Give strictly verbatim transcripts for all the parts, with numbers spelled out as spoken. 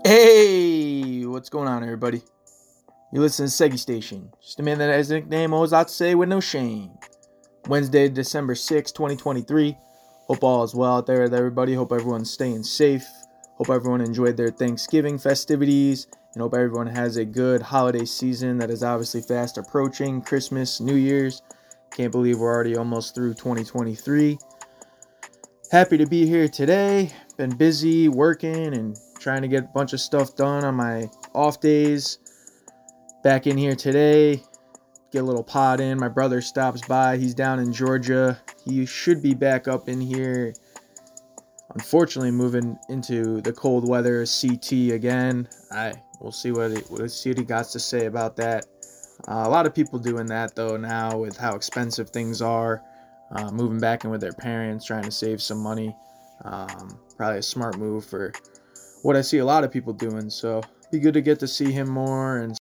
Hey, what's going on, everybody? You listen to Segi Station, just a man that has a nickname, always out to say with no shame. Wednesday, December sixth, twenty twenty-three. Hope all is well out there with everybody. Hope everyone's staying safe. Hope everyone enjoyed their Thanksgiving festivities. And hope everyone has a good holiday season that is obviously fast approaching. Christmas, New Year's. Can't believe we're already almost through twenty twenty-three. Happy to be here today. Been busy working and trying to get a bunch of stuff done on my off days. Back in here today. Get a little pod in. My brother stops by. He's down in Georgia. He should be back up in here. Unfortunately, moving into the cold weather, C T again. I we'll see what he, we'll see what he got to say about that. Uh, a lot of people doing that though now with how expensive things are. Uh, moving back in with their parents, trying to save some money. Um, probably a smart move for what I see a lot of people doing. So be good to get to see him more and.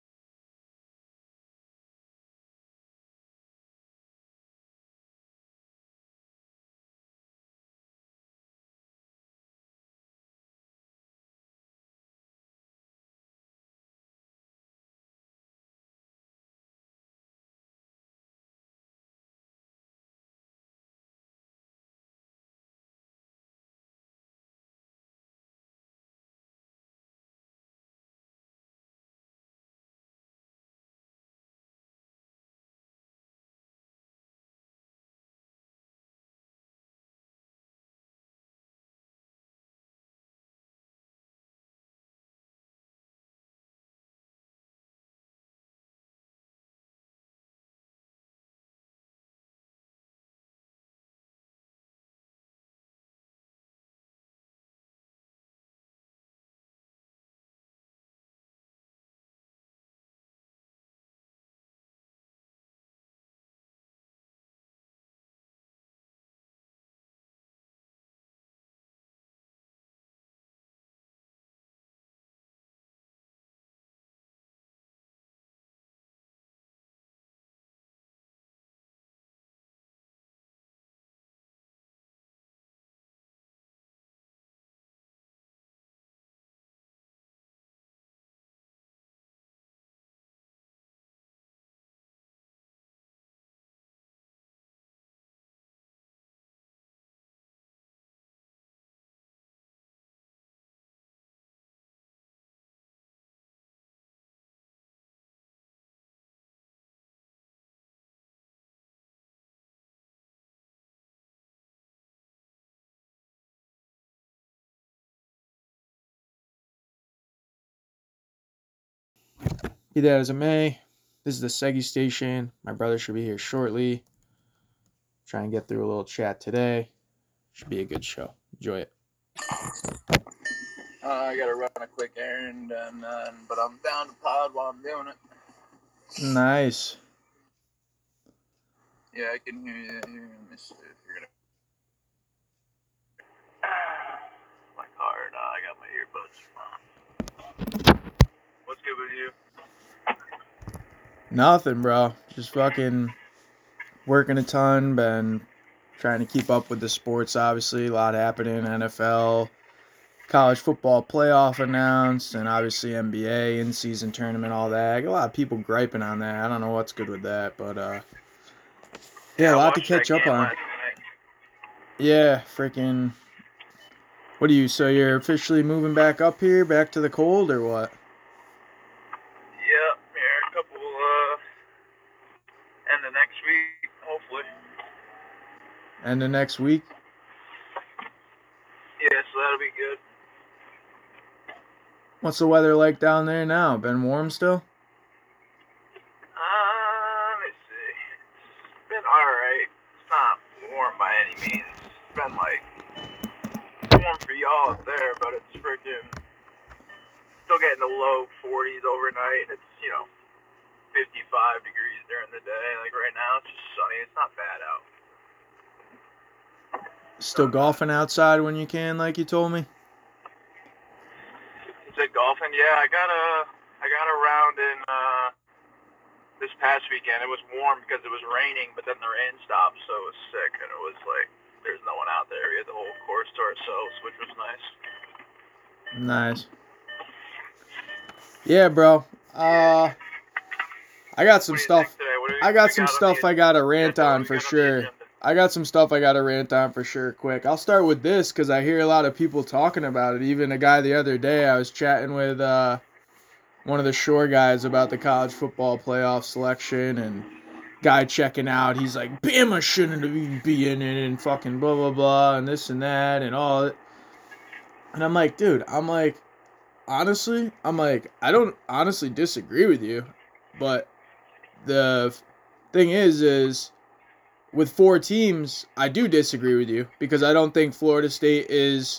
Be that as it may, this is the Segi Station. My brother should be here shortly. Try and get through a little chat today. Should be a good show. Enjoy it. Uh, I gotta run a quick errand, and uh, but I'm down to pod while I'm doing it. Nice. Yeah, I can hear you. Here, let me see if you're gonna. My card. Uh, I got my earbuds on. What's good with you? Nothing, bro. Just fucking working a ton. Been trying to keep up with the sports, obviously. A lot happening. N F L, college football playoff announced, and obviously N B A in-season tournament, all that. I got a lot of people griping on that. I don't know what's good with that, but uh, yeah, Yeah, a I lot to watched that catch up game on. last night. Yeah, freaking. What are you? So you're officially moving back up here, back to the cold, or what? Yep, here a couple. Uh, end of next week, hopefully. And the next week? Yeah, so that'll be good. What's the weather like down there now? Been warm still? Uh, let me see. It's been alright. It's not warm by any means. It's been like warm for y'all up there, but it's freaking still getting the low forties overnight. It's, you know, fifty-five degrees during the day. Like right now, it's just sunny. It's not bad out. Still golfing outside when you can, like you told me? Is it golfing? Yeah, I got a, I got a round in uh, this past weekend. It was warm because it was raining, but then the rain stopped, so it was sick, and it was like there's no one out there. We had the whole course to ourselves, which was nice. Nice. Yeah, bro. Uh, I got some What do you think stuff. today? What do we, I what do got we some got on the stuff I gotta rant agenda? What do on we for got on the sure. agenda? I got some stuff I gotta rant on for sure. Quick, I'll start with this because I hear a lot of people talking about it. Even a guy the other day, I was chatting with uh, one of the Shore guys about the college football playoff selection, and guy checking out. He's like, Bama shouldn't even be in it, and fucking blah blah blah, and this and that, and all. And I'm like, dude, I'm like, honestly, I'm like, I don't honestly disagree with you, but the thing is, is with four teams, I do disagree with you because I don't think Florida State is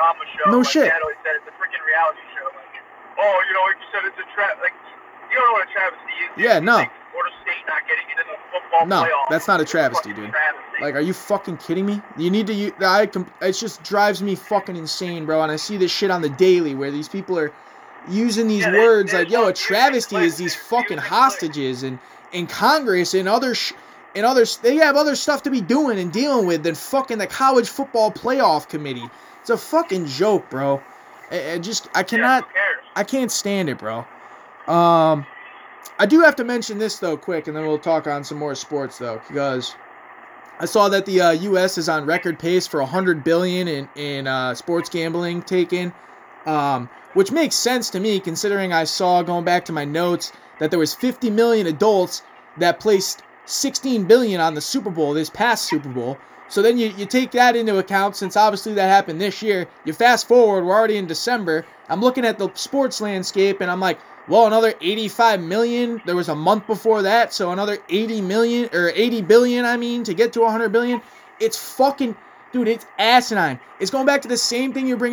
drama show. No like shit. Dad always said, it's a freaking reality show. Like, oh, you know, like you said, it's a tra Like, you don't know what a travesty is. Dude. Yeah, no. Like Florida State not getting into the football No, playoff. that's not a It's travesty, fucking dude. Travesty. Like, are you fucking kidding me? You need to. You, I. It just drives me fucking insane, bro. And I see this shit on the daily where these people are using these Yeah, they- words they're like, "Yo, a just using travesty clicks, is these dude. fucking Using hostages and in Congress and other sh- and others. They have other stuff to be doing and dealing with than fucking the college football playoff committee. It's a fucking joke, bro. I, I just I Yeah, cannot. who cares? I can't stand it, bro. Um, I do have to mention this though, quick, and then we'll talk on some more sports though, because I saw that the uh, U S is on record pace for one hundred billion dollars in in uh, sports gambling taken, um, which makes sense to me considering I saw going back to my notes that there was fifty million adults that placed sixteen billion dollars on the Super Bowl this past Super Bowl. So then you, you take that into account, since obviously that happened this year. You fast forward, we're already in December. I'm looking at the sports landscape, and I'm like, well, another eighty-five million. There was a month before that, so another eighty million, or eighty billion, I mean, to get to one hundred billion. It's fucking, dude, it's asinine. It's going back to the same thing you're bringing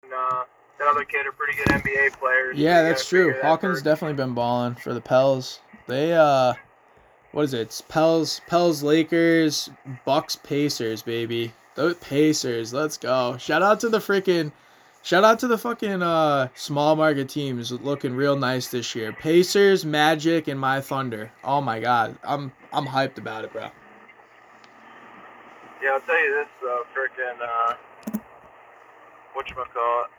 uh, that other kid are pretty good N B A players. Yeah, so you that's gotta true. figure that Hawkins first. definitely been balling for the Pels. They uh, what is it? It's Pels, Pels, Lakers, Bucks, Pacers, baby. Those Pacers, let's go. Shout out to the freaking, shout out to the fucking uh small market teams looking real nice this year. Pacers, Magic, and my Thunder. Oh my god, I'm I'm hyped about it, bro. Yeah, I'll tell you this though, freaking uh, whatchamacallit,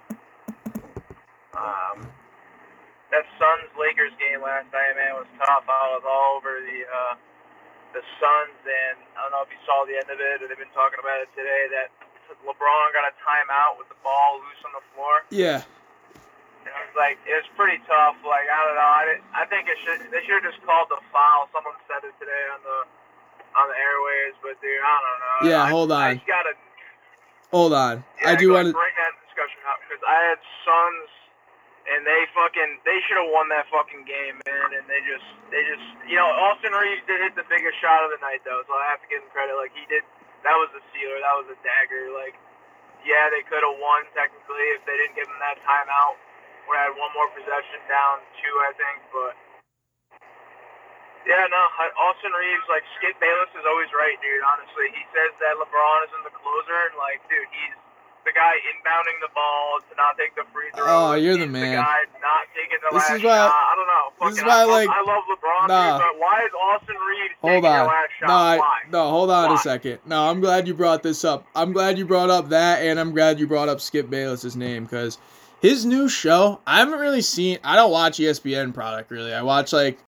um, that Suns Lakers game last night, man, was tough. I was all over the uh, the Suns, and I don't know if you saw the end of it, or they've been talking about it today. That LeBron got a timeout with the ball loose on the floor. Yeah. And it was like it was pretty tough. Like I don't know, I didn't, I think it should they should have just called the foul. Someone said it today on the on the airways, but dude, I don't know. Yeah, I, hold on. I gotta. Hold on. Yeah, I do go want ahead, to. bring that discussion up because I had Suns, and they fucking they should have won that fucking game, man. And they just they just you know Austin Reeves did hit the biggest shot of the night though, so I have to give him credit. Like he did, that was a sealer, that was a dagger. Like yeah, they could have won technically if they didn't give him that timeout. We had one more possession, down two, I think, but. Yeah, no, Austin Reeves, like, Skip Bayless is always right, dude, honestly. He says that LeBron isn't the closer, and, like, dude, he's the guy inbounding the ball to not take the free throws. Oh, you're the he's man. the guy not taking the This last is why- shot. I don't know. this is Fucking, why, I, love, like, I love LeBron, nah. dude, but why is Austin Reeves Hold taking on. the last shot? No, I, why? no, hold on Why? a second. No, I'm glad you brought this up. I'm glad you brought up that, and I'm glad you brought up Skip Bayless's name, because his new show, I haven't really seen, I don't watch E S P N product, really. I watch, like,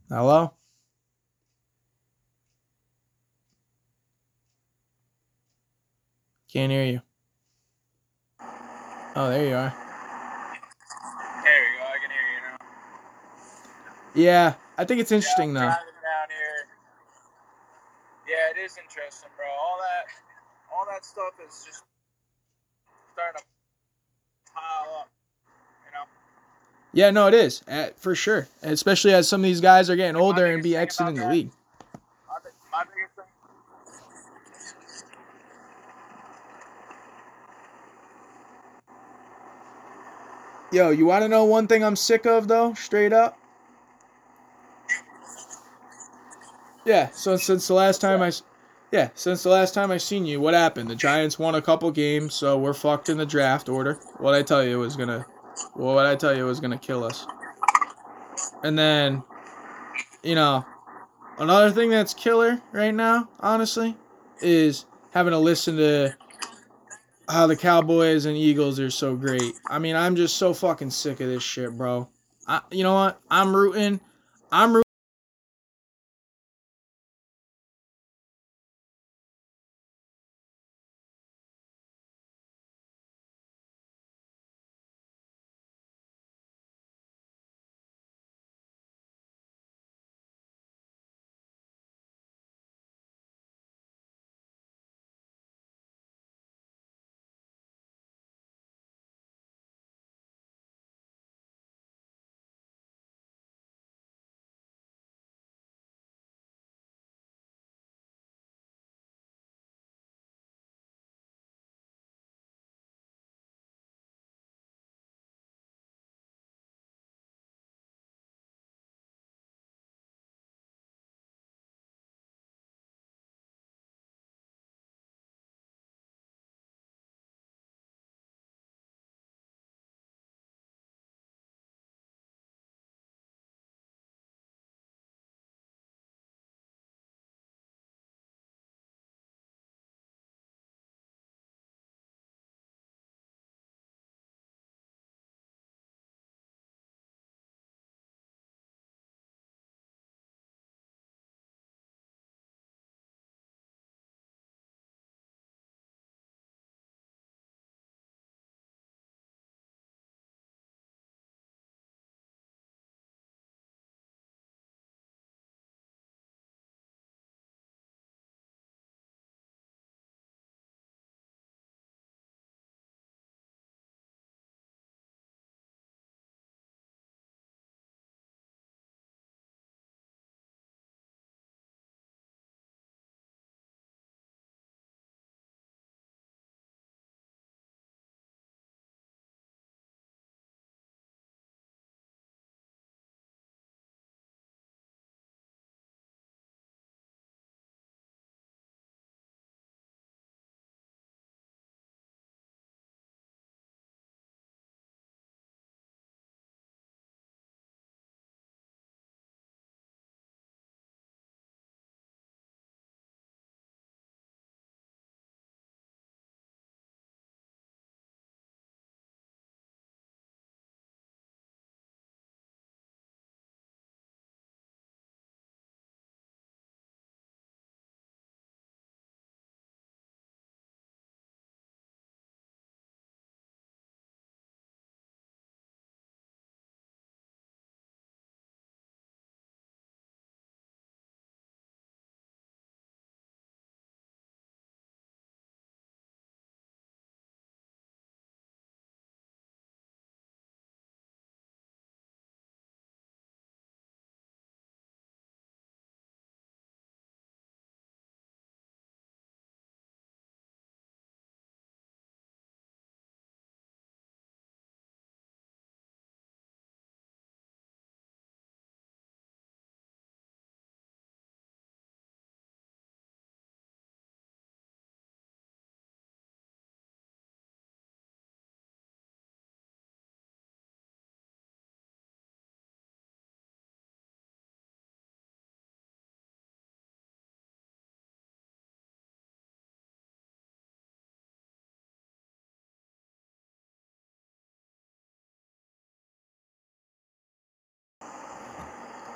Hello? Can't hear you. Oh, there you are. There you go. I can hear you now. Yeah, I think it's interesting yeah, I'm though. driving down here. Yeah, it is interesting, bro. All that, all that stuff is just starting to pile up. You know. Yeah, no, it is uh, for sure. Especially as some of these guys are getting Like my older and biggest be thing about exiting the that. league. My, my biggest thing. Yo, you want to know one thing I'm sick of though? Straight up. Yeah. So since the last time I, yeah, since the last time I seen you, what happened? The Giants won a couple games, so we're fucked in the draft order. What I tell you was gonna, well, what I tell you was gonna kill us. And then, you know, another thing that's killer right now, honestly, is having to listen to how the Cowboys and Eagles are so great. I mean, I'm just so fucking sick of this shit, bro. I, you know what? I'm rooting. I'm rooting.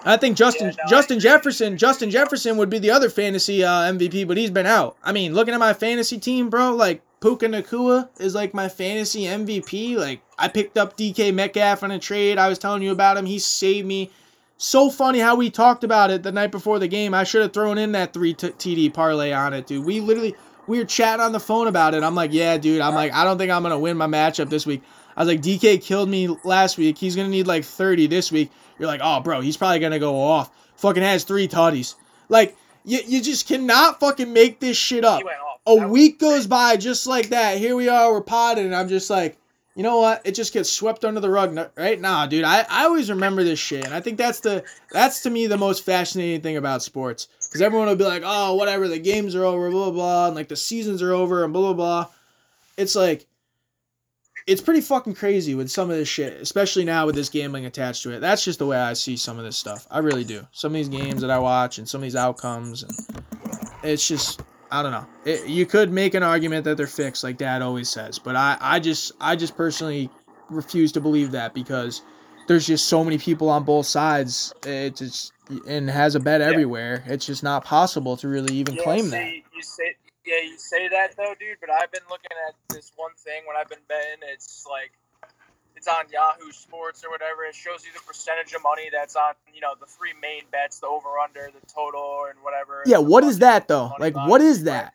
I think Justin Yeah, no, Justin I- Jefferson Justin Jefferson would be the other fantasy uh, M V P, but he's been out. I mean, looking at my fantasy team, bro, like Puka Nacua is like my fantasy M V P. Like I picked up D K Metcalf on a trade. I was telling you about him. He saved me. So funny how we talked about it the night before the game. I should have thrown in that three t- TD parlay on it, dude. We literally we were chatting on the phone about it. I'm like, yeah, dude. I'm like, I don't think I'm gonna win my matchup this week. I was like, D K killed me last week. He's gonna need like thirty this week. You're like, oh, bro, he's probably going to go off. Fucking has three tutties. Like, you, you just cannot fucking make this shit up. He went off. A That was week goes crazy. by just like that. Here we are, we're potted, and I'm just like, you know what? It just gets swept under the rug, right? Nah, dude, I, I always remember this shit, and I think that's the that's to me the most fascinating thing about sports. Because everyone will be like, oh, whatever, the games are over, blah, blah, blah, and like the seasons are over, and blah, blah, blah. It's like, it's pretty fucking crazy with some of this shit, especially now with this gambling attached to it. That's just the way I see some of this stuff. I really do. Some of these games that I watch and some of these outcomes, and it's just, I don't know. It, you could make an argument that they're fixed, like Dad always says, but I, I just, I just personally refuse to believe that because there's just so many people on both sides. It just and has a bet everywhere. It's just not possible to really even Yeah, claim see, that. You say, yeah, you say that though, dude. But I've been looking at this one thing when I've been betting. It's like it's on Yahoo Sports or whatever. It shows you the percentage of money that's on, you know, the three main bets, the over under, the total, and whatever. Yeah, the what is fucking that though? money Like, line, what is right? that?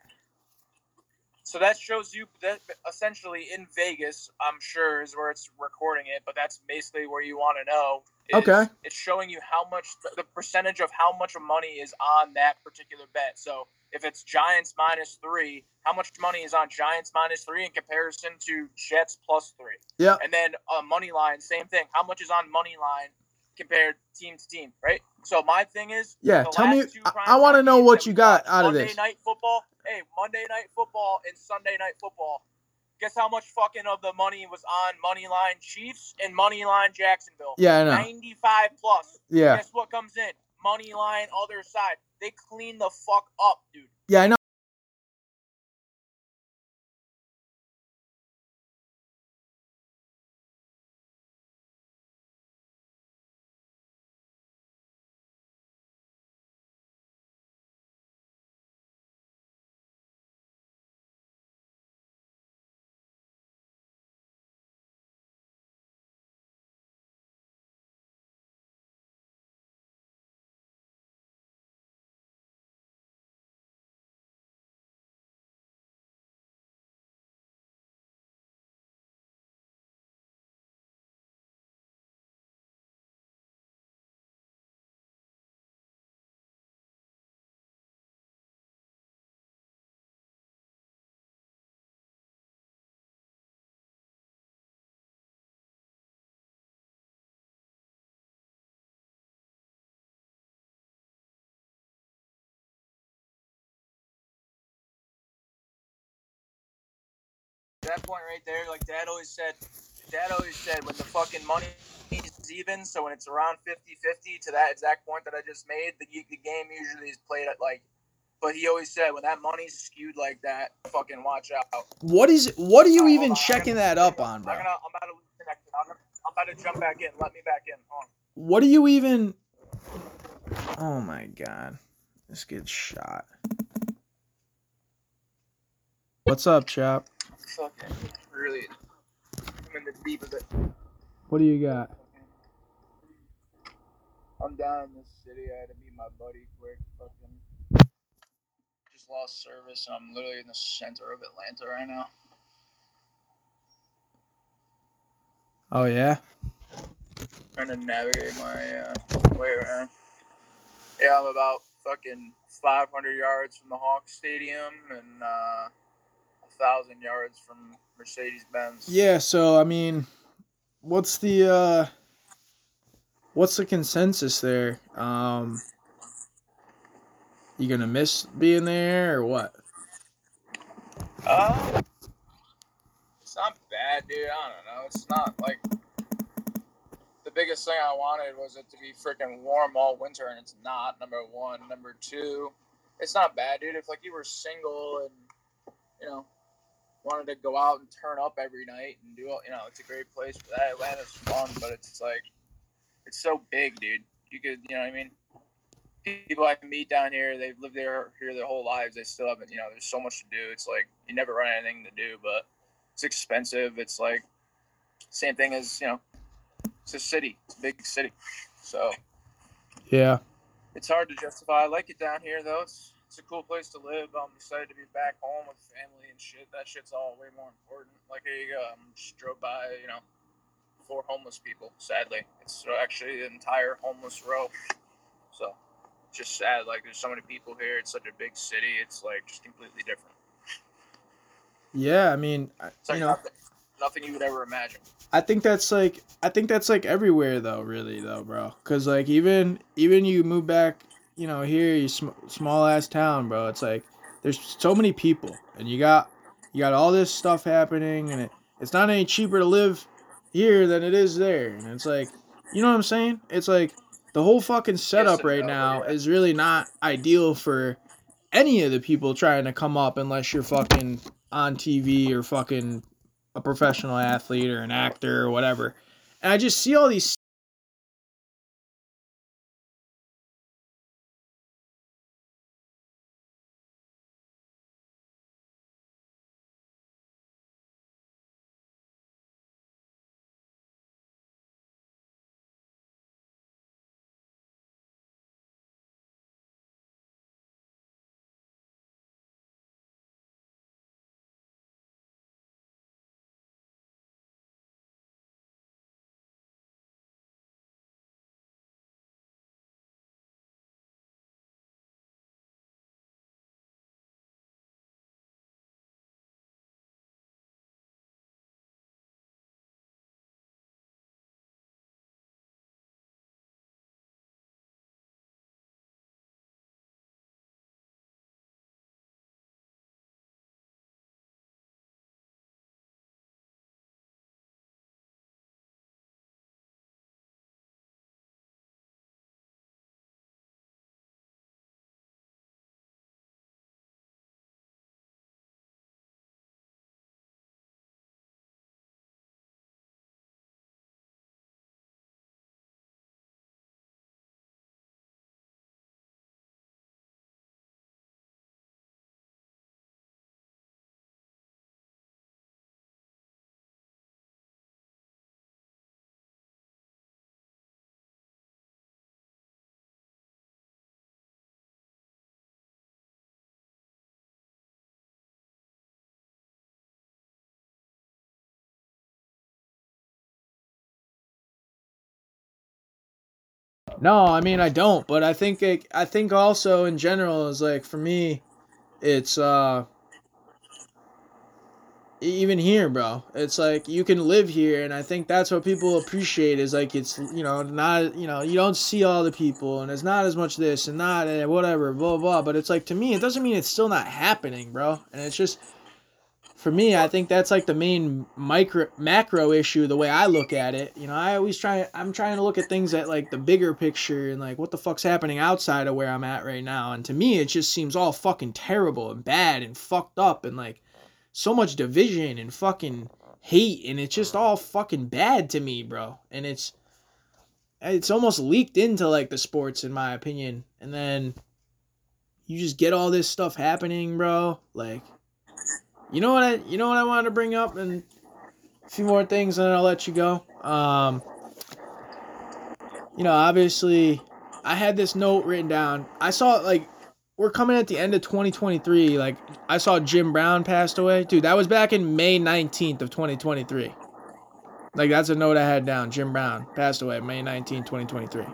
So that shows you that essentially in Vegas, I'm sure is where it's recording it, but that's basically where you want to know. Is Okay. It's showing you how much the percentage of how much money is on that particular bet. So if it's Giants minus three, how much money is on Giants minus three in comparison to Jets plus three? Yeah. And then uh, money line, same thing. How much is on money line compared team to team, right? So my thing is, Yeah, the tell me. last two I, primetime I want to know games what that you we got watched, out of Monday this. Night Football. Hey, Monday Night Football and Sunday Night Football. Guess how much fucking of the money was on Moneyline Chiefs and Moneyline Jacksonville? Yeah, I know. ninety-five plus. Yeah. Guess what comes in? Moneyline other side. They clean the fuck up, dude. Yeah, I know. That point right there, like Dad always said, Dad always said when the fucking money is even, so when it's around fifty-fifty to that exact point that I just made, the, the game usually is played at like, but he always said when that money's skewed like that, fucking watch out. What is? What are you All right, even hold on. checking I'm gonna- that up on, bro? I'm, gonna, I'm about to lose connection. I'm, gonna, I'm about to jump back in. Let me back in. Hold on. What are you even? Oh my god, this gets shot. What's up, chap? Fucking really, I'm in the deep of it. What do you got? I'm down in this city. I had to meet my buddy quick. Fucking just lost service, and I'm literally in the center of Atlanta right now. Oh yeah. Trying to navigate my uh, way around. Yeah, I'm about fucking five hundred yards from the Hawks Stadium and uh, a thousand yards from Mercedes-Benz. Yeah. So I mean, what's the uh, what's the consensus there? Um, you gonna miss being there or what? Uh, it's not bad, dude. I don't know. It's not like the biggest thing I wanted was it to be freaking warm all winter, and it's not. Number one. Number two, it's not bad, dude. If like you were single and you know wanted to go out and turn up every night and do, you know, it's a great place for that. Atlanta's fun, but it's like it's so big, dude. you could, you know what I mean? People I meet down here, they've lived there here their whole lives. They still haven't, you know, there's so much to do. It's like you never run out of anything to do, but it's expensive. It's like same thing as, you know, it's a city. It's a big city. So Yeah. it's hard to justify. I like it down here though. It's it's a cool place to live. I'm excited to be back home with family and shit. That shit's all way more important. Like I um, just drove by, you know, four homeless people. Sadly, it's actually an entire homeless row. So it's just sad. Like there's so many people here. It's such a big city. It's like just completely different. Yeah, I mean, It's like you know, nothing, nothing you would ever imagine. I think that's like I think that's like everywhere though, really though, bro. Cause like even even you move back, you know, here, you sm- small ass town, bro. It's like there's so many people, and you got you got all this stuff happening, and it, it's not any cheaper to live here than it is there, and it's like, you know what I'm saying? It's like the whole fucking Yes setup and right no, but now yeah. is really not ideal for any of the people trying to come up unless you're fucking on T V or fucking a professional athlete or an actor or whatever. And I just see all these No, I mean I don't, but I think it, I think also in general is like for me, it's uh even here, bro. It's like you can live here, and I think that's what people appreciate is like it's you know not you know you don't see all the people, and it's not as much this and not and whatever blah blah. But it's like to me, it doesn't mean it's still not happening, bro. And it's just for me, I think that's like the main micro macro issue. The way I look at it, you know, I always try. I'm trying to look at things at like the bigger picture and like what the fuck's happening outside of where I'm at right now. And to me, it just seems all fucking terrible and bad and fucked up and like so much division and fucking hate, and it's just all fucking bad to me, bro. And it's it's almost leaked into like the sports in my opinion. And then you just get all this stuff happening, bro. Like you know what I you know what I wanted to bring up, and a few more things and then I'll let you go. Um you know, obviously I had this note written down. I saw like we're coming at the end of twenty twenty-three. Like I saw Jim Brown passed away. Dude, that was back in May nineteenth of twenty twenty-three. Like that's a note I had down. Jim Brown passed away May nineteenth, twenty twenty-three.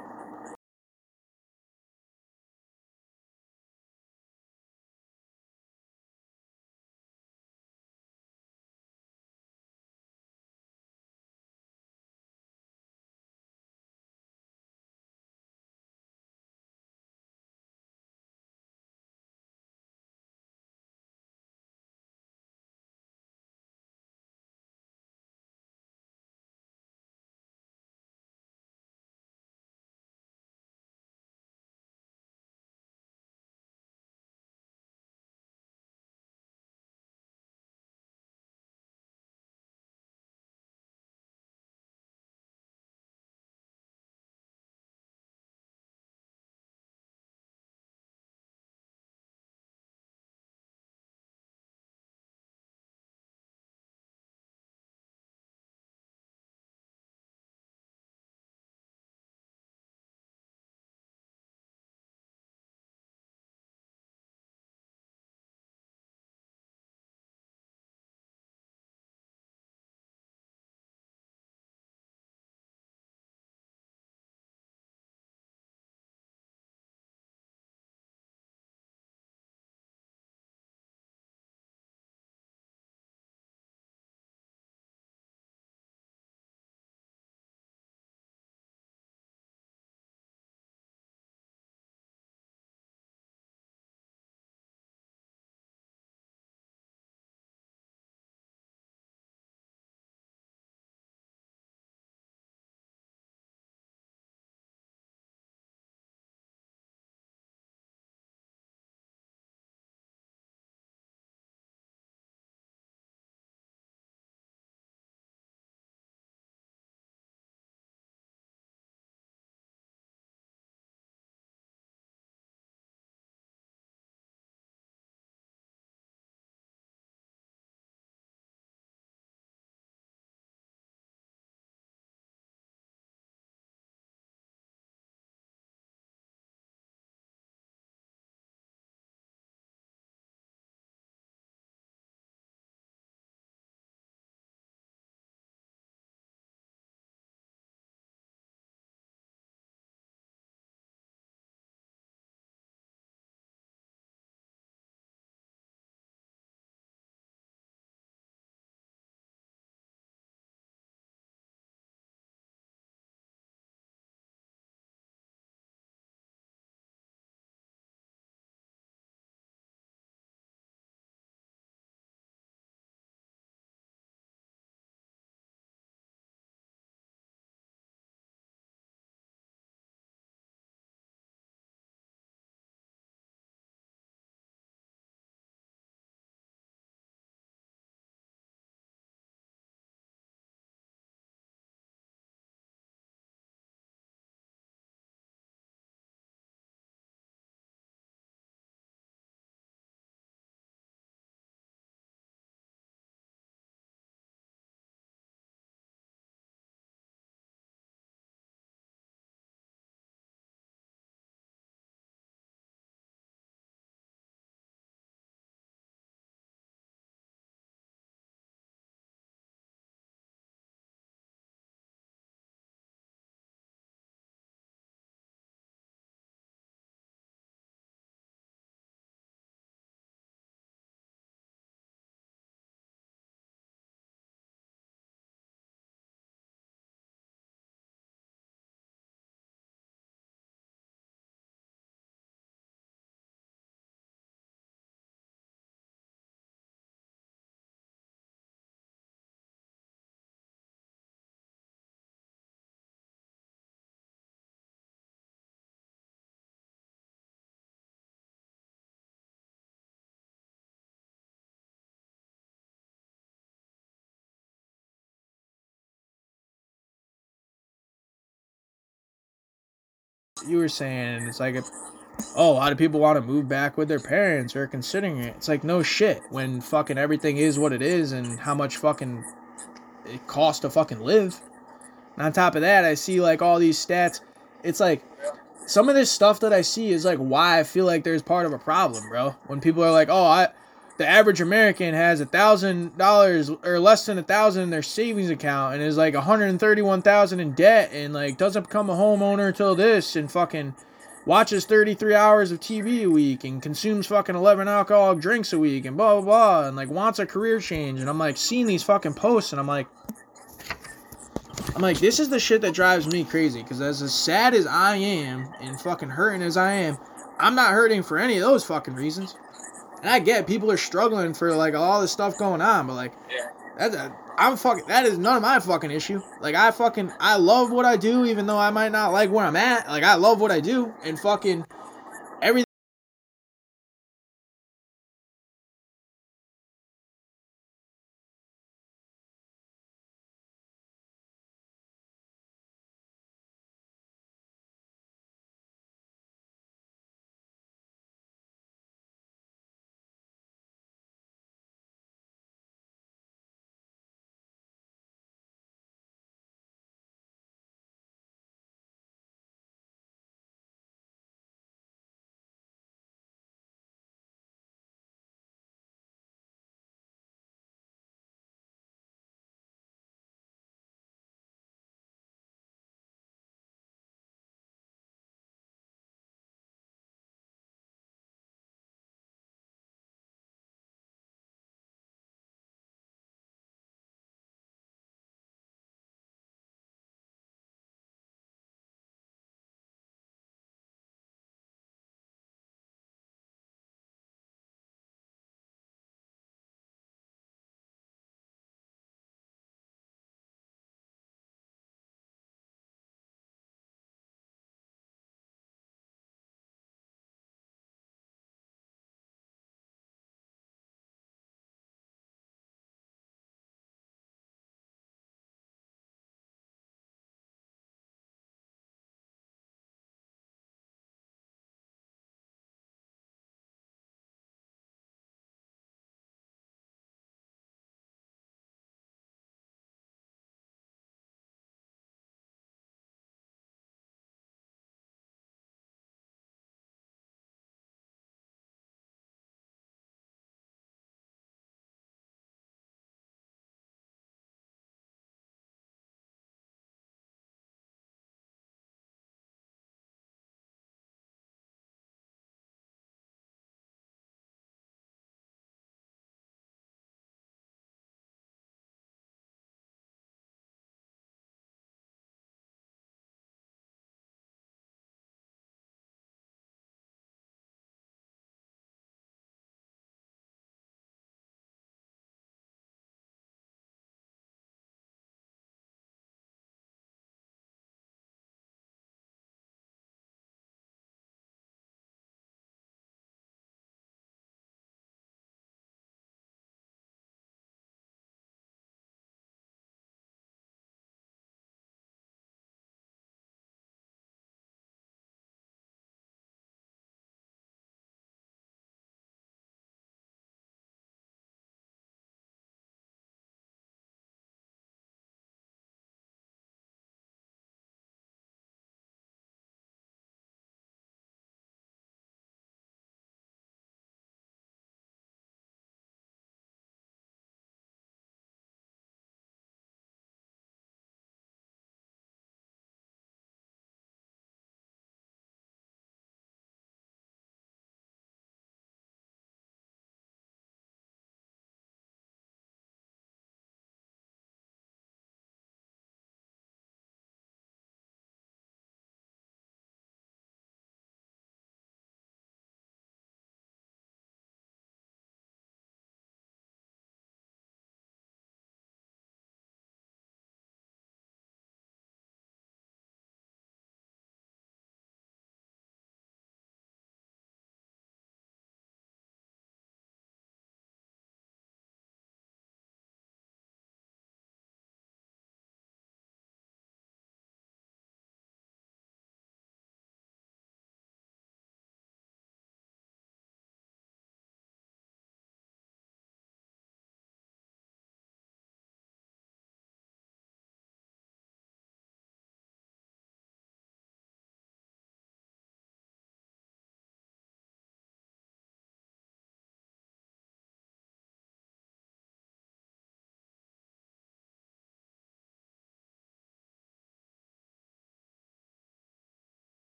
you were saying, it's like, if, oh, a lot of people want to move back with their parents or considering it. It's like, no shit, when fucking everything is what it is and how much fucking it costs to fucking live. And on top of that, I see like all these stats. It's like, some of this stuff that I see is like why I feel like there's part of a problem, bro. When people are like, oh, I, the average American has a thousand dollars or less than a thousand in their savings account and is like one hundred thirty-one thousand in debt and like doesn't become a homeowner till this and fucking watches thirty-three hours of T V a week and consumes fucking eleven alcoholic drinks a week and blah, blah, blah, and like wants a career change. And I'm like seeing these fucking posts and I'm like, I'm like, this is the shit that drives me crazy. Because as, as sad as I am and fucking hurting as I am, I'm not hurting for any of those fucking reasons. And I get people are struggling for like all this stuff going on, but like, Yeah. that's a, I'm fucking, that is none of my fucking issue. Like, I fucking, I love what I do, even though I might not like where I'm at. Like, I love what I do, and fucking